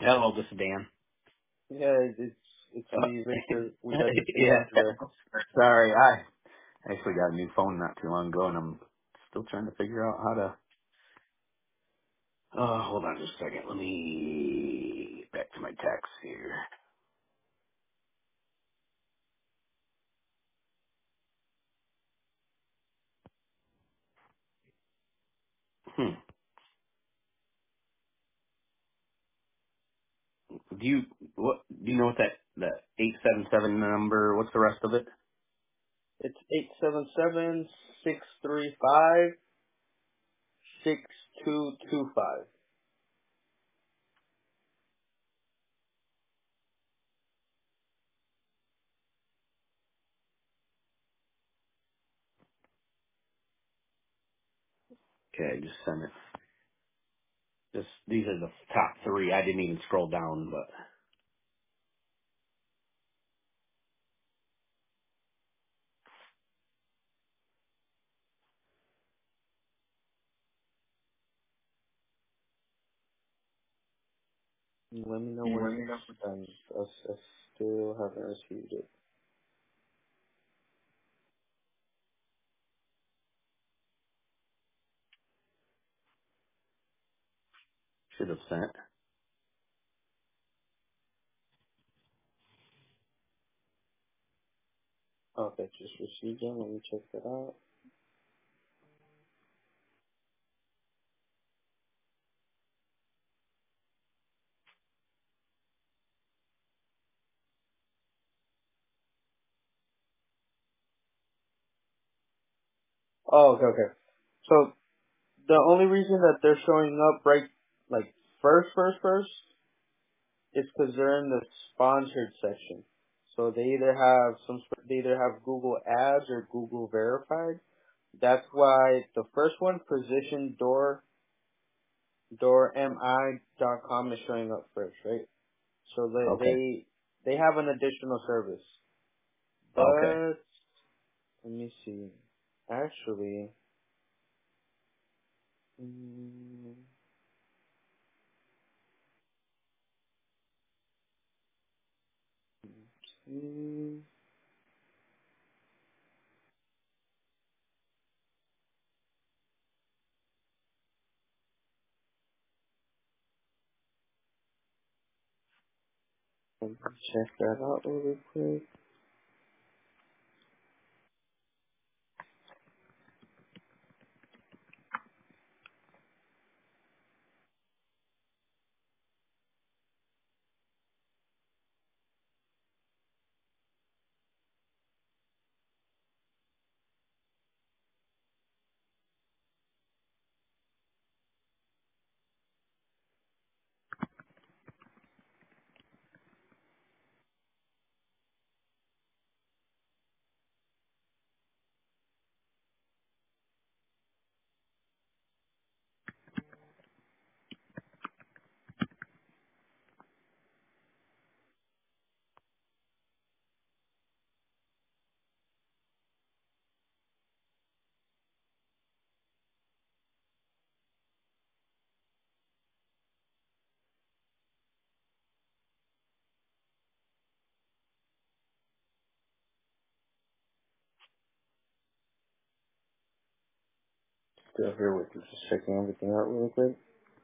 Hello, this is Dan. Yeah, it's Uh, me, Victor. We got yeah. disconnected there. Sorry, I actually got a new phone not too long ago, and I'm still trying to figure out how to. Hold on just a second. Let me back to my text here. Hmm. Do you Do you know what that 877 number? What's the rest of it? It's 877-635-6225. Okay, just send it. Just these are the top three. I didn't even scroll down, but Let me know when it's done. I still haven't received it. should have sent. Okay, just received it. Let me check that out. Oh, okay. So the only reason that they're showing up right, like first, is because they're in the sponsored section. So they either have Google Ads or Google Verified. That's why the first one, position doormi.com, is showing up first, right? So Okay. they have an additional service. Okay. But let me see. Actually, mm, mm, let me check that out really quick. Still here with you, just checking everything out really quick.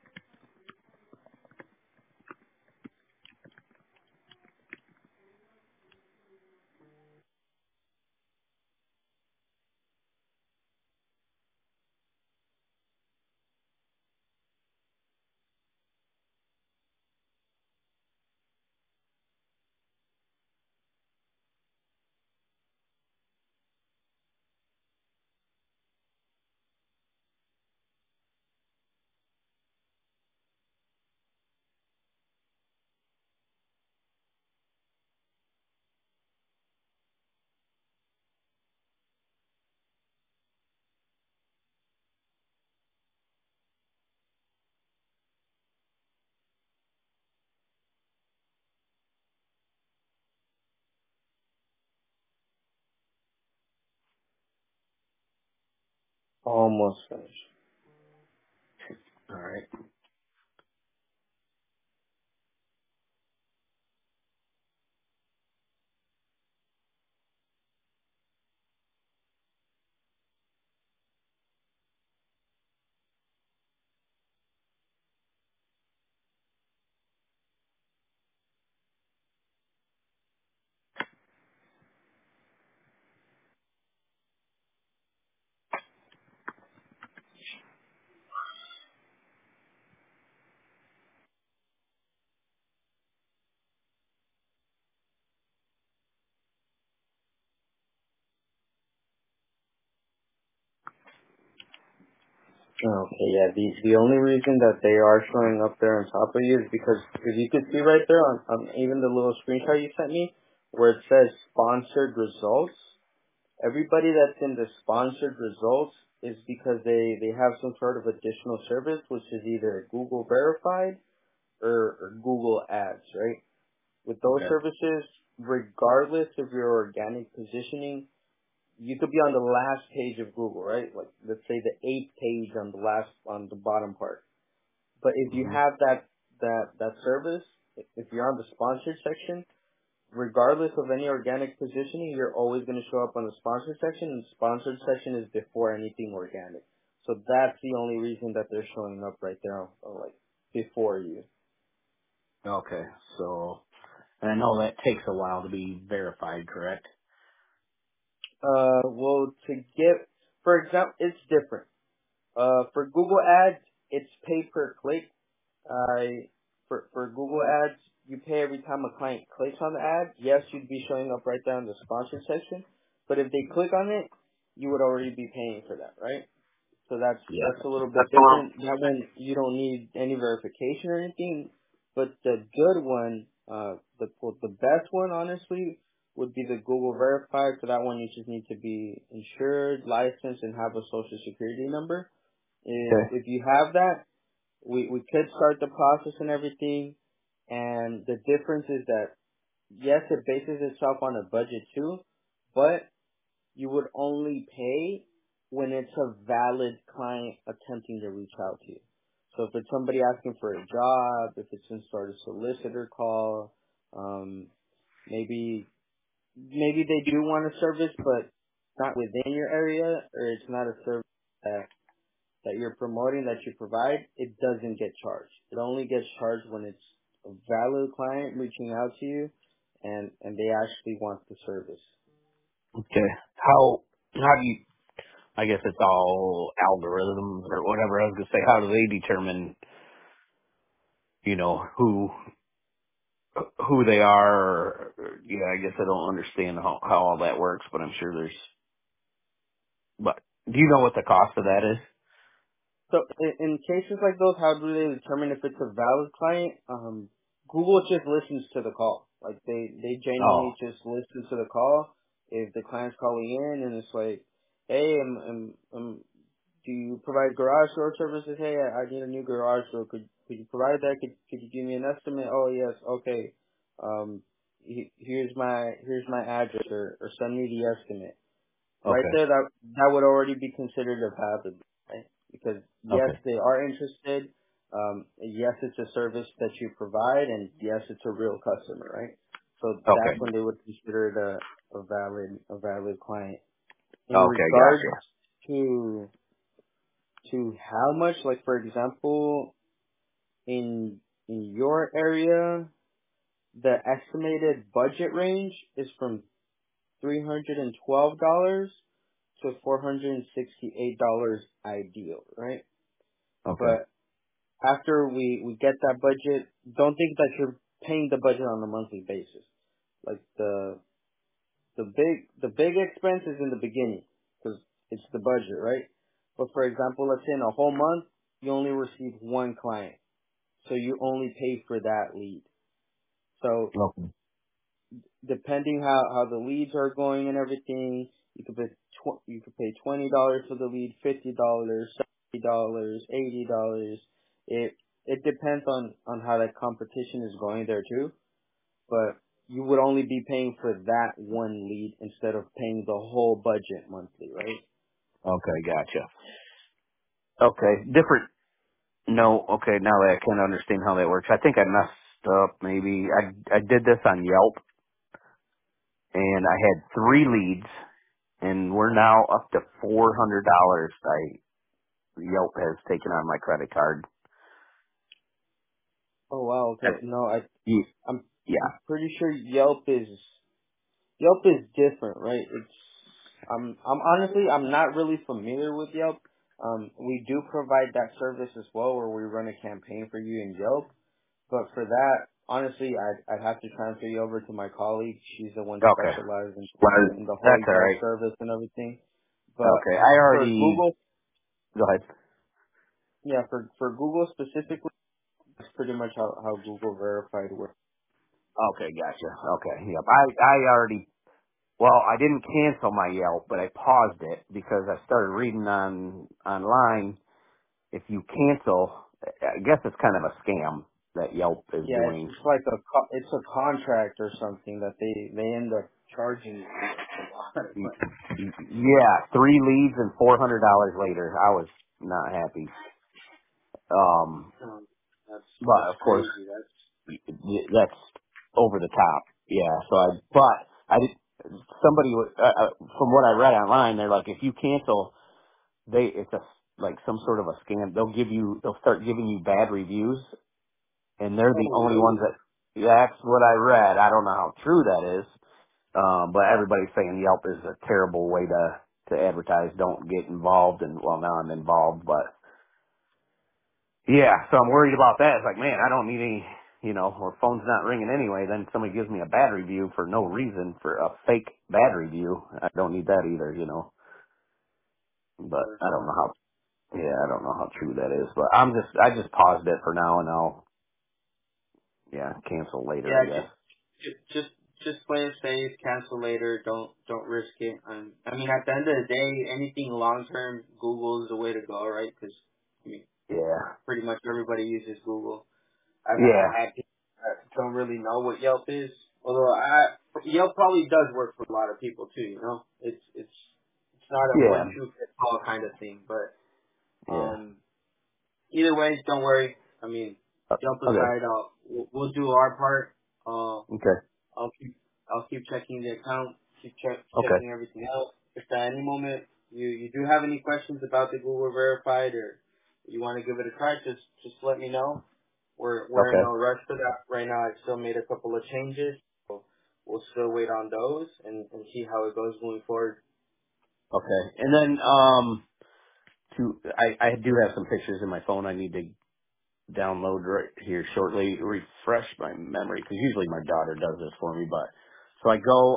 Almost finished. All right. Okay, yeah. The only reason that they are showing up there on top of you is because, as you can see right there on even the little screenshot you sent me, where it says sponsored results. Everybody that's in the sponsored results is because they have some sort of additional service, which is either Google verified or Google ads, right? With those Okay. services, regardless of your organic positioning, you could be on the last page of Google, right? Like, let's say the 8th page on the bottom part. But if you hmm have that service, if you're on the sponsored section, regardless of any organic positioning, you're always going to show up on the sponsored section, and the sponsored section is before anything organic. So that's the only reason that they're showing up right there, like, before you. Okay. So, and I know that takes a while to be verified, correct? Well, to get, for example, it's different. For Google Ads, it's pay per click. For Google Ads, you pay every time a client clicks on the ad. Yes, you'd be showing up right there in the sponsored section, but if they click on it, you would already be paying for that, right? So Yeah. that's a little bit That's the one. different. That one you don't need any verification or anything. But the good one, the best one, honestly, would be the Google Verified. For that one, you just need to be insured, licensed, and have a social security number. Okay. If you have that, we could start the process and everything. And the difference is that yes, it bases itself on a budget too, but you would only pay when it's a valid client attempting to reach out to you. So if it's somebody asking for a job, if it's some sort of solicitor call, um, maybe they do want a service, but not within your area, or it's not a service that you're promoting, that you provide, it doesn't get charged. It only gets charged when it's a valid client reaching out to you, and they actually want the service. Okay. How do you, I guess it's all algorithms or whatever I was going to say, how do they determine, who they are or yeah, I guess I don't understand how all that works, but I'm sure but do you know what the cost of that is? So in cases like those, how do they determine if it's a valid client? Google just listens to the call. Like they Oh, genuinely just listen to the call. If the client's calling in and it's like, hey, do you provide garage door services? Hey, I need a new garage door. Could you provide that? Could you give me an estimate? Oh yes, okay. Here's my address, or send me the estimate. Right okay. there, that would already be considered a valid, right? Because yes, Okay. they are interested. Yes, it's a service that you provide, and yes, it's a real customer, right? So that's Okay. when they would consider it a valid client. In Okay, regards gotcha. to how much, like for example, in your area, the estimated budget range is from $312 to $468 ideal, right? Okay. But after we get that budget, don't think that you're paying the budget on a monthly basis. Like the big expense is in the beginning because it's the budget, right? But for example, let's say in a whole month you only receive one client, so you only pay for that lead. So Okay. depending how the leads are going and everything, you could pay $20 for the lead, $50, $70, $80. It depends on how that competition is going there too. But you would only be paying for that one lead instead of paying the whole budget monthly, right? Okay, gotcha. Okay. Different no, okay, now that I can understand how that works. I think I messed up maybe. I did this on Yelp and I had 3 leads and we're now up to $400 Yelp has taken on my credit card. Oh wow, Uh, okay. No, ye- I'm Yeah. I'm pretty sure Yelp is different, right? I'm honestly I'm not really familiar with Yelp. We do provide that service as well, where we run a campaign for you in Yelp. But for that, honestly, I'd have to transfer you over to my colleague. She's the one Okay. specialized Well, in the whole that's all Yelp right. service and everything. But Okay. I for already, Google, go ahead. Yeah, for Google specifically, that's pretty much how Google Verified works. Okay, gotcha. Okay, yep. I already, well, I didn't cancel my Yelp, but I paused it because I started reading online. If you cancel, I guess it's kind of a scam that Yelp is Yeah, doing. it's like it's a contract or something that they end up charging you a lot of money. Yeah, 3 leads and $400 later. I was not happy. Um, But that's of course, crazy. That's that's over the top. Yeah. But I did. Somebody from what I read online, they're like, if you cancel, it's like some sort of a scam. They'll start giving you bad reviews, and they're the oh only ones really? that. That's what I read. I don't know how true that is, but everybody's saying Yelp is a terrible way to advertise. Don't get involved, and well, now I'm involved, but yeah, so I'm worried about that. It's like, man, I don't need any, or phone's not ringing anyway. Then somebody gives me a bad review for no reason, for a fake bad review. I don't need that either. But Sure. I don't know how, yeah, I don't know how true that is. But I just paused it for now and I'll, yeah, cancel later, I Yeah, guess. just play it safe. Cancel later. Don't risk it. I mean, at the end of the day, anything long term, Google is the way to go, right? Because I mean, Yeah. pretty much everybody uses Google. I've Yeah. had people that don't really know what Yelp is, although Yelp probably does work for a lot of people too. You know, it's not a Yeah. one shoe fits all kind of thing, but Yeah. either way, don't worry. I mean, Yelp Okay. aside, we'll do our part. Okay. I'll keep checking the account, Okay. checking everything out. If at any moment you do have any questions about the Google Verified or you want to give it a try, just let me know. We're in Okay. no rush for that right now. I still made a couple of changes, so we'll still wait on those and see how it goes moving forward. Okay. And then, I do have some pictures in my phone I need to download right here shortly, refresh my memory, because usually my daughter does this for me, but, so I go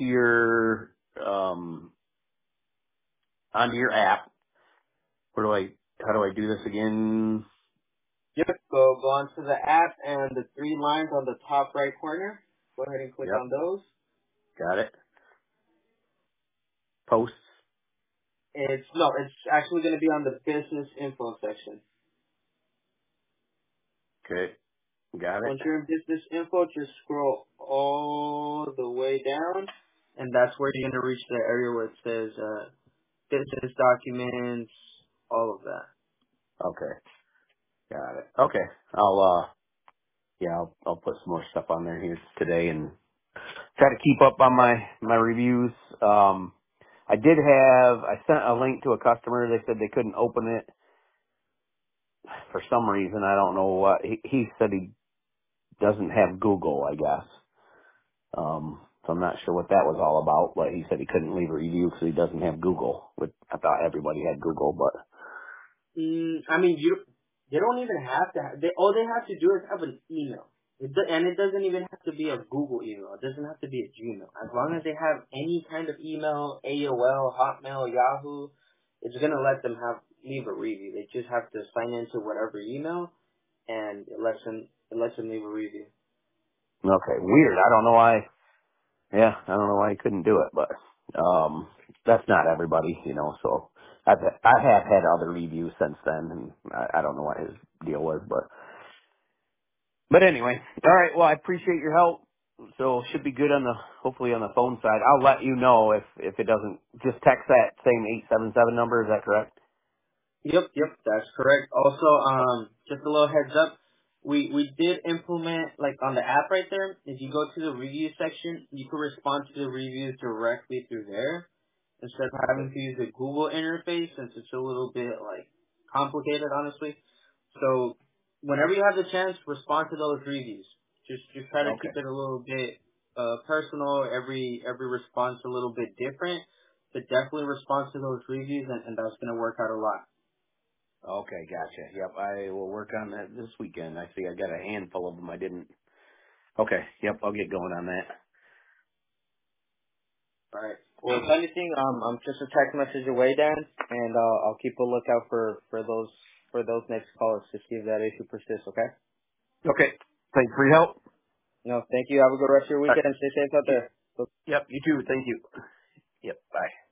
onto your app. How do I do this again? Yep. Go onto the app and the three lines on the top right corner. Go ahead and click Yep, on those. got it. Posts. It's actually going to be on the business info section. Okay, got it. Once you're in business info, just scroll all the way down, and that's where you're going to reach the area where it says business documents, all of that. Okay, got it. Okay, I'll put some more stuff on there here today and try to keep up on my reviews. I sent a link to a customer. They said they couldn't open it for some reason. I don't know what. He said he doesn't have Google, I guess. So I'm not sure what that was all about, but he said he couldn't leave a review because he doesn't have Google. Which I thought everybody had Google, but I mean, they don't even have to. All they have to do is have an email. And it doesn't even have to be a Google email. It doesn't have to be a Gmail. As long as they have any kind of email, AOL, Hotmail, Yahoo, it's gonna let them leave a review. They just have to sign into whatever email, and it lets them leave a review. okay, weird. I don't know why. Yeah, I don't know why he couldn't do it, but that's not everybody, So I have had other reviews since then, and I don't know what his deal was, but anyway, all right. Well, I appreciate your help. So should be good hopefully on the phone side. I'll let you know if it doesn't. Just text that same 877 number. Is that correct? Yep, that's correct. Also, just a little heads up, we did implement like on the app right there. If you go to the review section, you can respond to the reviews directly through there instead of Okay. having to use the Google interface since it's a little bit like complicated, honestly. So whenever you have the chance, respond to those reviews. Just try to Okay. keep it a little bit personal. Every response a little bit different, but definitely respond to those reviews, and that's gonna work out a lot. Okay, gotcha. Yep, I will work on that this weekend. I see I got a handful of them. I didn't. Okay, yep, I'll get going on that. All right. Well, if anything, I'm just a text message away, Dan, and I'll keep a lookout for for those next calls to see if that issue persists. Okay. Okay. Thanks for your help. No, thank you. Have a good rest of your All right. weekend and stay safe out there. Yep. You too. Thank you. Yep. Bye.